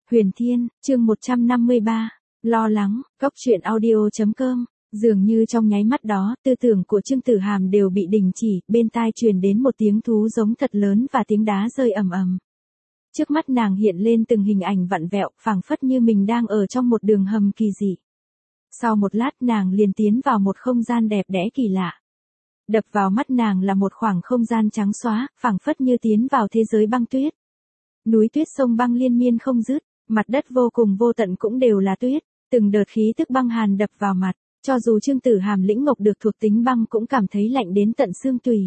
Huyền Thiên, chương 153, lo lắng, góc truyện audio.com. Dường như trong nháy mắt đó, tư tưởng của Trương Tử Hàm đều bị đình chỉ, bên tai truyền đến một tiếng thú giống thật lớn và tiếng đá rơi ầm ầm. Trước mắt nàng hiện lên từng hình ảnh vặn vẹo, phảng phất như mình đang ở trong một đường hầm kỳ dị. Sau một lát nàng liền tiến vào một không gian đẹp đẽ kỳ lạ. Đập vào mắt nàng là một khoảng không gian trắng xóa, phảng phất như tiến vào thế giới băng tuyết. Núi tuyết sông băng liên miên không dứt, mặt đất vô cùng vô tận cũng đều là tuyết, từng đợt khí tức băng hàn đập vào mặt, cho dù Trương Tử Hàm lĩnh ngộ được thuộc tính băng cũng cảm thấy lạnh đến tận xương tủy.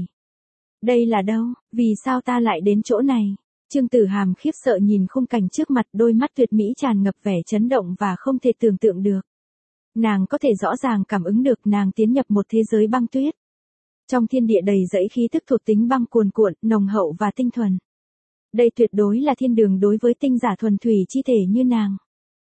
Đây là đâu, vì sao ta lại đến chỗ này? Trương Tử Hàm khiếp sợ nhìn khung cảnh trước mặt, đôi mắt tuyệt mỹ tràn ngập vẻ chấn động và không thể tưởng tượng được. Nàng có thể rõ ràng cảm ứng được nàng tiến nhập một thế giới băng tuyết. Trong thiên địa đầy dẫy khí tức thuộc tính băng cuồn cuộn, nồng hậu và tinh thuần. Đây tuyệt đối là thiên đường đối với tinh giả thuần thủy chi thể như nàng.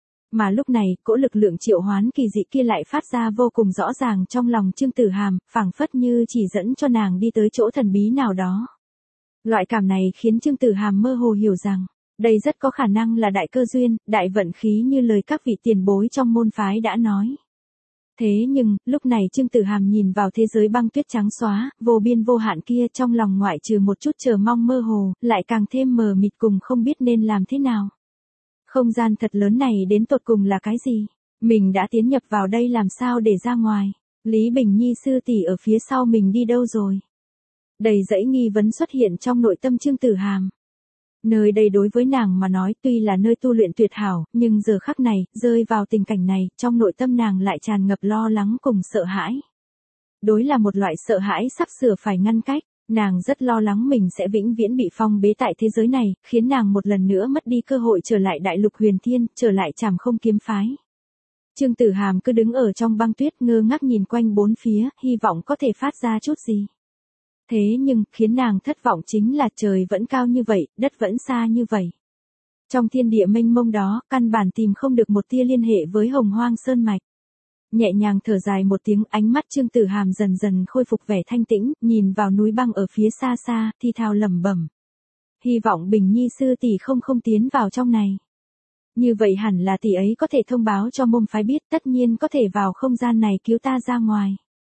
Mà lúc này, cỗ lực lượng triệu hoán kỳ dị kia lại phát ra vô cùng rõ ràng trong lòng Trương Tử Hàm, phảng phất như chỉ dẫn cho nàng đi tới chỗ thần bí nào đó. Loại cảm này khiến Trương Tử Hàm mơ hồ hiểu rằng, đây rất có khả năng là đại cơ duyên, đại vận khí như lời các vị tiền bối trong môn phái đã nói. Thế nhưng, lúc này Trương Tử Hàm nhìn vào thế giới băng tuyết trắng xóa, vô biên vô hạn kia, trong lòng ngoại trừ một chút chờ mong mơ hồ, lại càng thêm mờ mịt cùng không biết nên làm thế nào. Không gian thật lớn này đến tột cùng là cái gì? Mình đã tiến nhập vào đây làm sao để ra ngoài? Lý Bình Nhi sư tỷ ở phía sau mình đi đâu rồi? Đầy dẫy nghi vấn xuất hiện trong nội tâm Trương Tử Hàm. Nơi đây đối với nàng mà nói tuy là nơi tu luyện tuyệt hảo, nhưng giờ khắc này, rơi vào tình cảnh này, trong nội tâm nàng lại tràn ngập lo lắng cùng sợ hãi. Đối là một loại sợ hãi sắp sửa phải ngăn cách, nàng rất lo lắng mình sẽ vĩnh viễn bị phong bế tại thế giới này, khiến nàng một lần nữa mất đi cơ hội trở lại đại lục huyền thiên, trở lại Trảm Không kiếm phái. Trương Tử Hàm cứ đứng ở trong băng tuyết ngơ ngác nhìn quanh bốn phía, hy vọng có thể phát ra chút gì. Thế nhưng, khiến nàng thất vọng chính là trời vẫn cao như vậy, đất vẫn xa như vậy. Trong thiên địa mênh mông đó, căn bản tìm không được một tia liên hệ với Hồng Hoang Sơn Mạch. Nhẹ nhàng thở dài một tiếng, ánh mắt Trương Tử Hàm dần dần khôi phục vẻ thanh tĩnh, nhìn vào núi băng ở phía xa xa, thi thào lẩm bẩm. Hy vọng Bình Nhi sư tỷ không tiến vào trong này. Như vậy hẳn là tỷ ấy có thể thông báo cho môn phái biết, tất nhiên có thể vào không gian này cứu ta ra ngoài.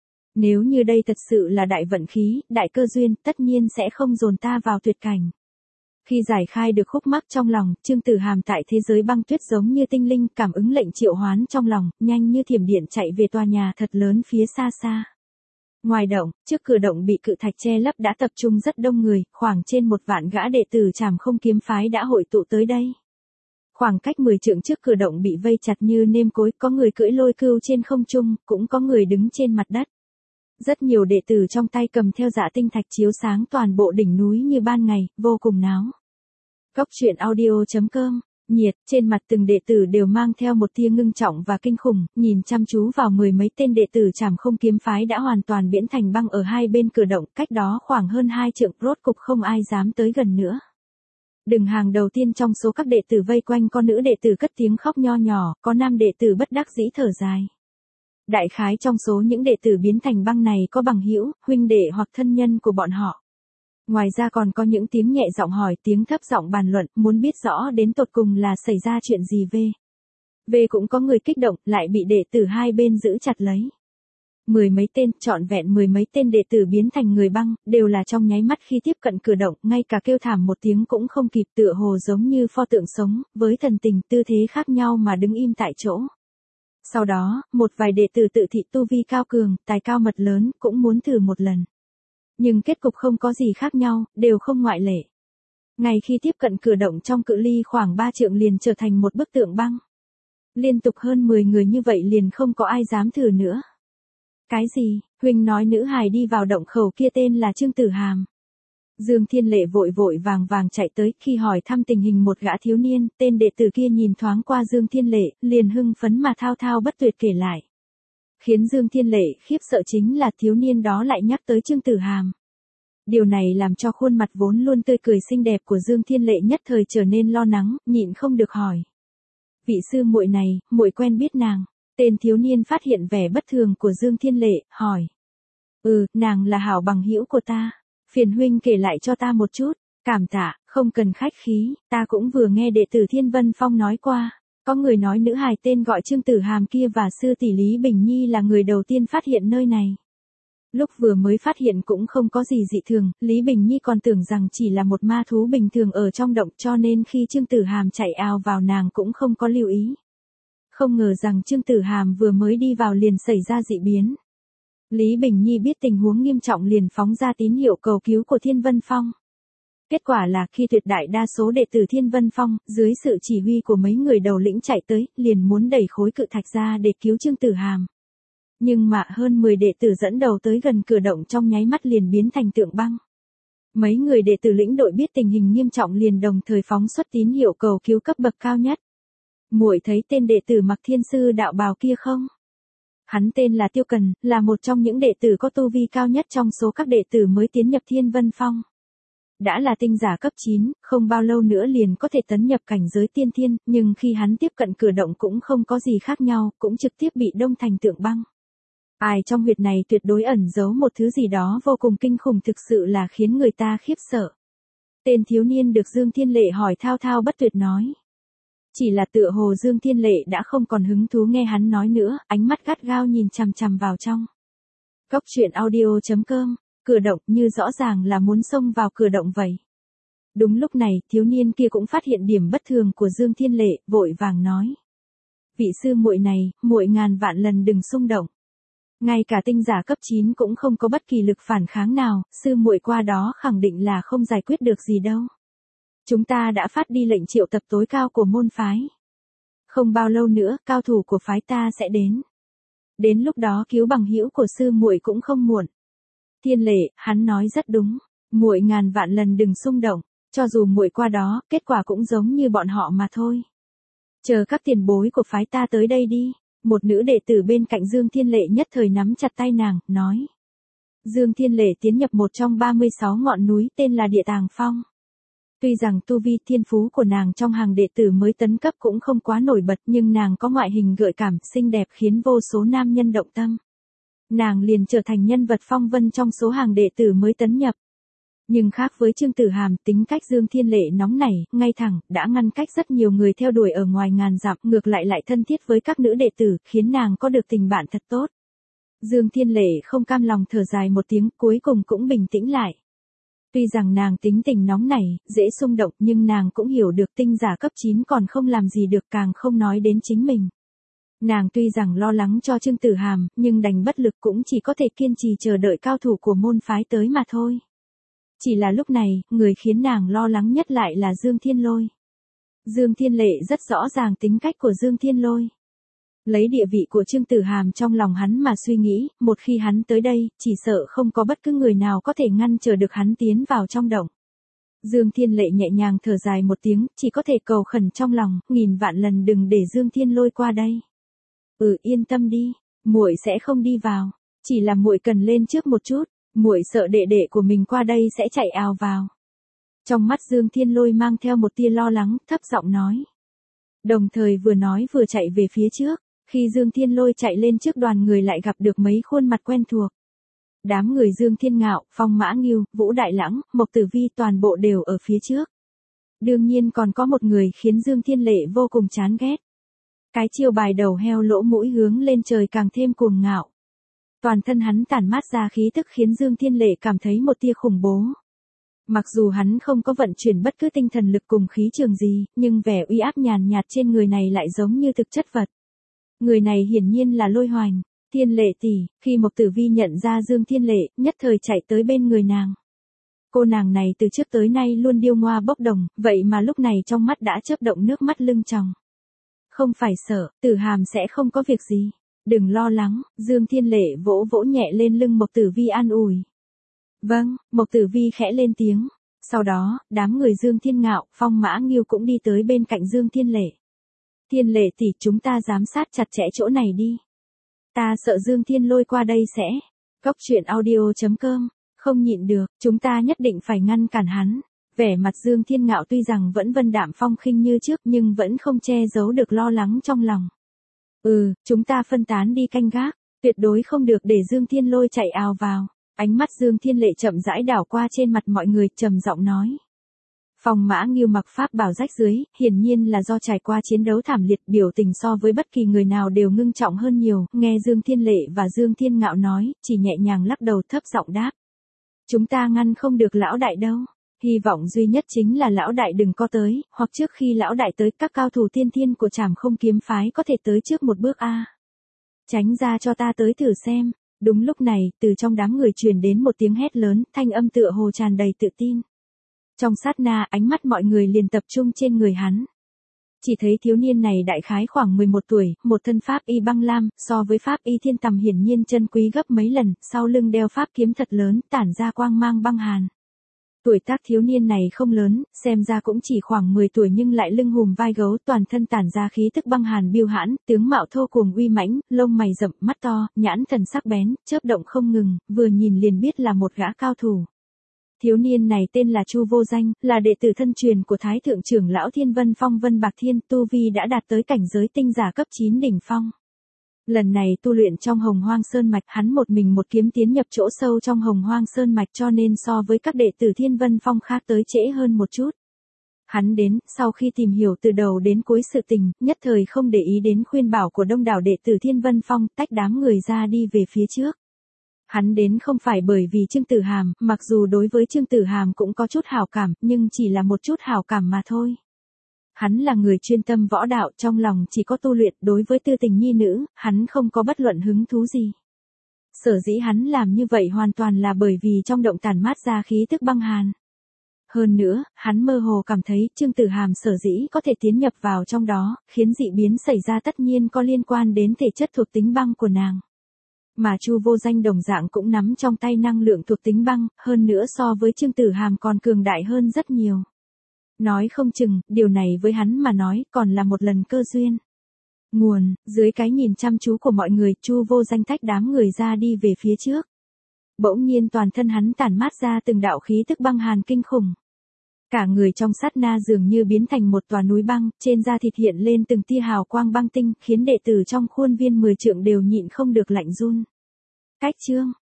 Nếu như đây thật sự là đại vận khí, đại cơ duyên, tất nhiên sẽ không dồn ta vào tuyệt cảnh. Khi giải khai được khúc mắc trong lòng, Trương Tử Hàm tại thế giới băng tuyết giống như tinh linh, cảm ứng lệnh triệu hoán trong lòng, nhanh như thiểm điện chạy về tòa nhà thật lớn phía xa xa. Ngoài động, trước cửa động bị cự thạch che lấp đã tập trung rất đông người, khoảng trên 1 vạn gã đệ tử Trảm Không kiếm phái đã hội tụ tới đây. Khoảng cách 10 trượng trước cửa động bị vây chặt như nêm cối, có người cưỡi lôi cưu trên không trung, cũng có người đứng trên mặt đất. Rất nhiều đệ tử trong tay cầm theo dạ tinh thạch chiếu sáng toàn bộ đỉnh núi như ban ngày, vô cùng náo. Góc truyện audio.com, nhiệt, trên mặt từng đệ tử đều mang theo một tia ngưng trọng và kinh khủng, nhìn chăm chú vào 10 mấy tên đệ tử Trảm Không kiếm phái đã hoàn toàn biến thành băng ở hai bên cửa động, cách đó khoảng hơn 2 trượng, rốt cục không ai dám tới gần nữa. Đường hàng đầu tiên trong số các đệ tử vây quanh có nữ đệ tử cất tiếng khóc nho nhỏ, có nam đệ tử bất đắc dĩ thở dài. Đại khái trong số những đệ tử biến thành băng này có bằng hữu, huynh đệ hoặc thân nhân của bọn họ. Ngoài ra còn có những tiếng nhẹ giọng hỏi, tiếng thấp giọng bàn luận, muốn biết rõ đến tột cùng là xảy ra chuyện gì về cũng có người kích động, lại bị đệ tử hai bên giữ chặt lấy. 10 mấy tên, trọn vẹn 10 mấy tên đệ tử biến thành người băng, đều là trong nháy mắt khi tiếp cận cửa động, ngay cả kêu thảm một tiếng cũng không kịp, tựa hồ giống như pho tượng sống, với thần tình tư thế khác nhau mà đứng im tại chỗ. Sau đó, một vài đệ tử tự thị tu vi cao cường, tài cao mật lớn, cũng muốn thử một lần. Nhưng kết cục không có gì khác nhau, đều không ngoại lệ. Ngay khi tiếp cận cửa động trong cự ly khoảng 3 trượng liền trở thành một bức tượng băng. Liên tục hơn 10 người như vậy liền không có ai dám thử nữa. Cái gì, huynh nói nữ hài đi vào động khẩu kia tên là Trương Tử Hàm. Dương Thiên Lệ vội vội vàng vàng chạy tới, khi hỏi thăm tình hình một gã thiếu niên, tên đệ tử kia nhìn thoáng qua Dương Thiên Lệ, liền hưng phấn mà thao thao bất tuyệt kể lại. Khiến Dương Thiên Lệ khiếp sợ chính là thiếu niên đó lại nhắc tới Trương Tử Hàm. Điều này làm cho khuôn mặt vốn luôn tươi cười xinh đẹp của Dương Thiên Lệ nhất thời trở nên lo lắng, nhịn không được hỏi. Vị sư muội này, muội quen biết nàng? Tên thiếu niên phát hiện vẻ bất thường của Dương Thiên Lệ, hỏi. Nàng là hảo bằng hữu của ta. Phiền huynh kể lại cho ta một chút. Cảm tạ, không cần khách khí, ta cũng vừa nghe đệ tử Thiên Vân Phong nói qua. Có người nói nữ hài tên gọi Trương Tử Hàm kia và sư tỷ Lý Bình Nhi là người đầu tiên phát hiện nơi này. Lúc vừa mới phát hiện cũng không có gì dị thường, Lý Bình Nhi còn tưởng rằng chỉ là một ma thú bình thường ở trong động, cho nên khi Trương Tử Hàm chạy ào vào nàng cũng không có lưu ý. Không ngờ rằng Trương Tử Hàm vừa mới đi vào liền xảy ra dị biến. Lý Bình Nhi biết tình huống nghiêm trọng liền phóng ra tín hiệu cầu cứu của Thiên Vân Phong. Kết quả là khi tuyệt đại đa số đệ tử Thiên Vân Phong, dưới sự chỉ huy của mấy người đầu lĩnh chạy tới, liền muốn đẩy khối cự thạch ra để cứu Trương Tử Hàm. Nhưng mà hơn 10 đệ tử dẫn đầu tới gần cửa động trong nháy mắt liền biến thành tượng băng. Mấy người đệ tử lĩnh đội biết tình hình nghiêm trọng liền đồng thời phóng xuất tín hiệu cầu cứu cấp bậc cao nhất. Muội thấy tên đệ tử mặc thiên sư đạo bào kia không? Hắn tên là Tiêu Cần, là một trong những đệ tử có tu vi cao nhất trong số các đệ tử mới tiến nhập Thiên Vân Phong. Đã là tinh giả cấp 9, không bao lâu nữa liền có thể tấn nhập cảnh giới tiên thiên, nhưng khi hắn tiếp cận cửa động cũng không có gì khác nhau, cũng trực tiếp bị đông thành tượng băng. Ai trong huyệt này tuyệt đối ẩn giấu một thứ gì đó vô cùng kinh khủng, thực sự là khiến người ta khiếp sợ. Tên thiếu niên được Dương Thiên Lệ hỏi thao thao bất tuyệt nói. Chỉ là tựa hồ Dương Thiên Lệ đã không còn hứng thú nghe hắn nói nữa, ánh mắt gắt gao nhìn chằm chằm vào trong. Cốc truyện audio.com, cửa động như rõ ràng là muốn xông vào cửa động vậy. Đúng lúc này, thiếu niên kia cũng phát hiện điểm bất thường của Dương Thiên Lệ, vội vàng nói. Vị sư muội này, muội ngàn vạn lần đừng xung động. Ngay cả tinh giả cấp 9 cũng không có bất kỳ lực phản kháng nào, sư muội qua đó khẳng định là không giải quyết được gì đâu. Chúng ta đã phát đi lệnh triệu tập tối cao của môn phái. Không bao lâu nữa, cao thủ của phái ta sẽ đến. Đến lúc đó cứu bằng hữu của sư muội cũng không muộn. Thiên Lệ, hắn nói rất đúng, muội ngàn vạn lần đừng xung động, cho dù muội qua đó, kết quả cũng giống như bọn họ mà thôi. Chờ các tiền bối của phái ta tới đây đi. Một nữ đệ tử bên cạnh Dương Thiên Lệ nhất thời nắm chặt tay nàng, nói. Dương Thiên Lệ tiến nhập một trong 36 ngọn núi tên là Địa Tàng Phong. Tuy rằng tu vi thiên phú của nàng trong hàng đệ tử mới tấn cấp cũng không quá nổi bật, nhưng nàng có ngoại hình gợi cảm, xinh đẹp khiến vô số nam nhân động tâm. Nàng liền trở thành nhân vật phong vân trong số hàng đệ tử mới tấn nhập. Nhưng khác với Trương Tử Hàm, tính cách Dương Thiên Lệ nóng nảy, ngay thẳng, đã ngăn cách rất nhiều người theo đuổi ở ngoài ngàn dặm, ngược lại lại thân thiết với các nữ đệ tử, khiến nàng có được tình bạn thật tốt. Dương Thiên Lệ không cam lòng thở dài một tiếng, cuối cùng cũng bình tĩnh lại. Tuy rằng nàng tính tình nóng nảy, dễ xung động, nhưng nàng cũng hiểu được tinh giả cấp 9 còn không làm gì được, càng không nói đến chính mình. Nàng tuy rằng lo lắng cho Trương Tử Hàm, nhưng đành bất lực, cũng chỉ có thể kiên trì chờ đợi cao thủ của môn phái tới mà thôi. Chỉ là lúc này, người khiến nàng lo lắng nhất lại là Dương Thiên Lôi. Dương Thiên Lệ rất rõ ràng tính cách của Dương Thiên Lôi. Lấy địa vị của Trương Tử Hàm trong lòng hắn mà suy nghĩ, một khi hắn tới đây, chỉ sợ không có bất cứ người nào có thể ngăn trở được hắn tiến vào trong động. Dương Thiên Lệ nhẹ nhàng thở dài một tiếng, chỉ có thể cầu khẩn trong lòng, nghìn vạn lần đừng để Dương Thiên Lôi qua đây. Yên tâm đi, muội sẽ không đi vào, chỉ là muội cần lên trước một chút. Muội sợ đệ đệ của mình qua đây sẽ chạy ào vào. Trong mắt Dương Thiên Lôi mang theo một tia lo lắng, thấp giọng nói. Đồng thời vừa nói vừa chạy về phía trước, khi Dương Thiên Lôi chạy lên trước đoàn người lại gặp được mấy khuôn mặt quen thuộc. Đám người Dương Thiên Ngạo, Phong Mã Ngưu, Vũ Đại Lãng, Mộc Tử Vi toàn bộ đều ở phía trước. Đương nhiên còn có một người khiến Dương Thiên Lệ vô cùng chán ghét. Cái chiêu bài đầu heo lỗ mũi hướng lên trời càng thêm cuồng ngạo. Toàn thân hắn tản mát ra khí tức khiến Dương Thiên Lệ cảm thấy một tia khủng bố. Mặc dù hắn không có vận chuyển bất cứ tinh thần lực cùng khí trường gì, nhưng vẻ uy áp nhàn nhạt trên người này lại giống như thực chất vật. Người này hiển nhiên là Lôi Hoành. Thiên Lệ tỷ, khi Mộc Tử Vi nhận ra Dương Thiên Lệ, nhất thời chạy tới bên người nàng. Cô nàng này từ trước tới nay luôn điêu ngoa bốc đồng, vậy mà lúc này trong mắt đã chớp động nước mắt lưng tròng. Không phải sợ, Tử Hàm sẽ không có việc gì. Đừng lo lắng, Dương Thiên Lệ vỗ vỗ nhẹ lên lưng Mộc Tử Vi an ủi. Vâng, Mộc Tử Vi khẽ lên tiếng. Sau đó, đám người Dương Thiên Ngạo, Phong Mã Ngưu cũng đi tới bên cạnh Dương Thiên Lệ. Thiên Lệ tỷ, chúng ta giám sát chặt chẽ chỗ này đi. Ta sợ Dương Thiên Lôi qua đây sẽ. Cốc truyện audio.com, không nhịn được, chúng ta nhất định phải ngăn cản hắn. Vẻ mặt Dương Thiên Ngạo tuy rằng vẫn vân đạm phong khinh như trước nhưng vẫn không che giấu được lo lắng trong lòng. Chúng ta phân tán đi canh gác, tuyệt đối không được để Dương Thiên Lôi chạy ào vào. Ánh mắt Dương Thiên Lệ chậm rãi đảo qua trên mặt mọi người, trầm giọng nói. Phong Mã Ngưu mặc pháp bào rách dưới, hiển nhiên là do trải qua chiến đấu thảm liệt, biểu tình so với bất kỳ người nào đều ngưng trọng hơn nhiều, nghe Dương Thiên Lệ và Dương Thiên Ngạo nói, chỉ nhẹ nhàng lắc đầu thấp giọng đáp. Chúng ta ngăn không được lão đại đâu. Hy vọng duy nhất chính là lão đại đừng có tới, hoặc trước khi lão đại tới các cao thủ tiên thiên của Trảm Không kiếm phái có thể tới trước một bước a. Tránh ra cho ta tới thử xem. Đúng lúc này, từ trong đám người truyền đến một tiếng hét lớn, thanh âm tựa hồ tràn đầy tự tin. Trong sát na, ánh mắt mọi người liền tập trung trên người hắn. Chỉ thấy thiếu niên này đại khái khoảng 11 tuổi, một thân pháp y băng lam, so với pháp y thiên tầm hiển nhiên chân quý gấp mấy lần, sau lưng đeo pháp kiếm thật lớn, tản ra quang mang băng hàn. Tuổi tác thiếu niên này không lớn, xem ra cũng chỉ khoảng 10 tuổi nhưng lại lưng hùm vai gấu, toàn thân tản ra khí tức băng hàn biêu hãn, tướng mạo thô cuồng uy mãnh, lông mày rậm, mắt to, nhãn thần sắc bén, chớp động không ngừng, vừa nhìn liền biết là một gã cao thủ. Thiếu niên này tên là Chu Vô Danh, là đệ tử thân truyền của Thái thượng trưởng lão Thiên Vân Phong Vân Bạc Thiên, tu vi đã đạt tới cảnh giới tinh giả cấp 9 đỉnh phong. Lần này tu luyện trong Hồng Hoang Sơn Mạch, hắn một mình một kiếm tiến nhập chỗ sâu trong Hồng Hoang Sơn Mạch, cho nên so với các đệ tử Thiên Vân Phong khác tới trễ hơn một chút. Hắn đến, sau khi tìm hiểu từ đầu đến cuối sự tình, nhất thời không để ý đến khuyên bảo của đông đảo đệ tử Thiên Vân Phong, tách đám người ra đi về phía trước. Hắn đến không phải bởi vì Trương Tử Hàm, mặc dù đối với Trương Tử Hàm cũng có chút hảo cảm, nhưng chỉ là một chút hảo cảm mà thôi. Hắn là người chuyên tâm võ đạo, trong lòng chỉ có tu luyện, đối với tư tình nhi nữ, hắn không có bất luận hứng thú gì. Sở dĩ hắn làm như vậy hoàn toàn là bởi vì trong động tản mát ra khí tức băng hàn. Hơn nữa, hắn mơ hồ cảm thấy Trương Tử Hàm sở dĩ có thể tiến nhập vào trong đó, khiến dị biến xảy ra tất nhiên có liên quan đến thể chất thuộc tính băng của nàng. Mà Chu Vô Danh đồng dạng cũng nắm trong tay năng lượng thuộc tính băng, hơn nữa so với Trương Tử Hàm còn cường đại hơn rất nhiều. Nói không chừng, điều này với hắn mà nói còn là một lần cơ duyên. Nguồn, dưới cái nhìn chăm chú của mọi người, Chu Vô Danh tách đám người ra đi về phía trước. Bỗng nhiên toàn thân hắn tản mát ra từng đạo khí tức băng hàn kinh khủng. Cả người trong sát na dường như biến thành một tòa núi băng, trên da thịt hiện lên từng tia hào quang băng tinh, khiến đệ tử trong khuôn viên 10 trượng đều nhịn không được lạnh run. Cách chương